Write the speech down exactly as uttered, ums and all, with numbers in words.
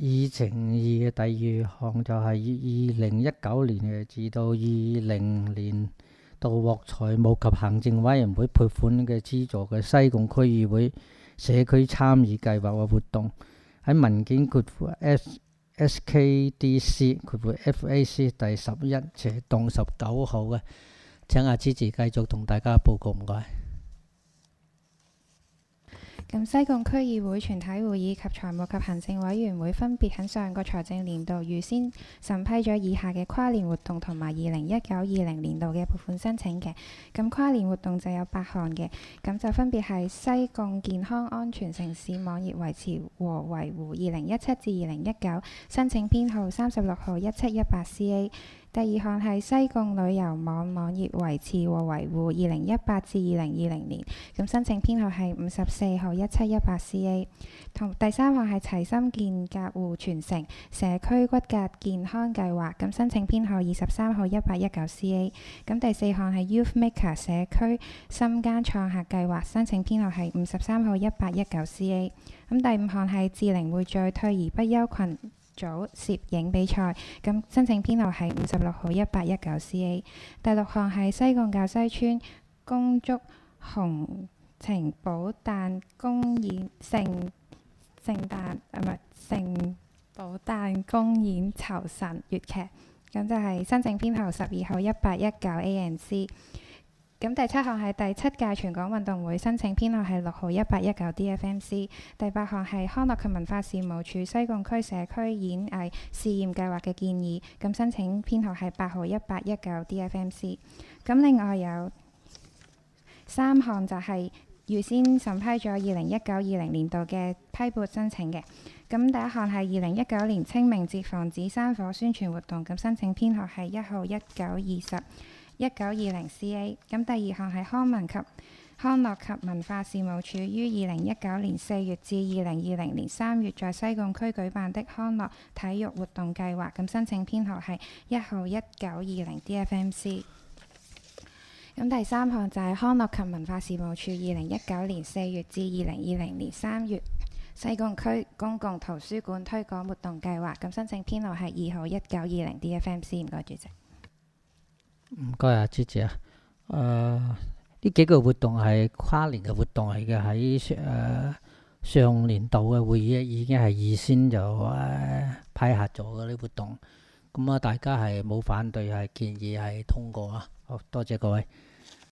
議程二嘅第二項就係二零一九年嘅至到二零年度獲財務及行政委員會撥款嘅資助嘅西貢區議會社區參與計劃嘅活動，喺文件括弧 S K D C 括弧 F A C 第十一斜棟十九號嘅，請阿芝芝繼續同大家報告，唔該。 咁西貢區議會全體會議及財務及行政委員會分別喺上個財政年度預先審批咗以下嘅跨年活動同埋二零一九二零年度嘅撥款申請嘅。咁跨年活動就有八項嘅，咁就分別係西貢健康安全城市網頁維持和維護二零一七至二零一九，申請編號三十六號一七一八 C A。第二項係西貢旅遊網網頁維持和維護二零一八至二零二零年，咁申請編號係五十四號一七一八 C A。同第三項係齊心健格護全城社區骨骼健康計劃，咁申請編號二十三號一八一九 C A。咁第四項係 Youth Maker 社區深耕創客計劃，申請編號係五十三號一八一九 C A。咁第五項係智齡匯聚退而不休群組攝影比賽，咁申請編號係五十六號一八一九 C A。第六項係西貢滘西村公竹紅情寶誕公演聖聖誕啊唔係聖寶誕公演酬神粵劇，咁就係申請編號十二號一八一九 A N C。咁第七項係第七屆全港運動會，申請編號係六號一八一九 D F M C。第八項係康樂及文化事務署西貢區社區演藝試驗計劃嘅建議，咁申請編號係八號一八一九 D F M C。咁另外有三項就係預先審批咗二零一九二零年度嘅批撥申請嘅。咁第一項係二零一九年清明節防止山火宣傳活動，咁申請編號係一號一九二十一九二零 C A。咁第二項係康文及康樂及文化事務署於二零一九年四月至二零二零年三月在西貢區舉辦的康樂體育活動計劃，咁申請編號係一號一九二零 D F M C。咁第三項就係康樂及文化事務署二零一九年四月至二零二零年三月西貢區公共圖書館推廣活動計劃，咁申請編號係二號一九二零 D F M C。唔該主席。 唔該啊，芝芝啊。誒、呃，呢幾個活動係跨年嘅活動嚟嘅，喺誒、呃、上年度嘅會議已經係預先就誒、呃、批核咗嘅啲活動。咁啊，大家係冇反對，係建議係通過啊。好多謝各位。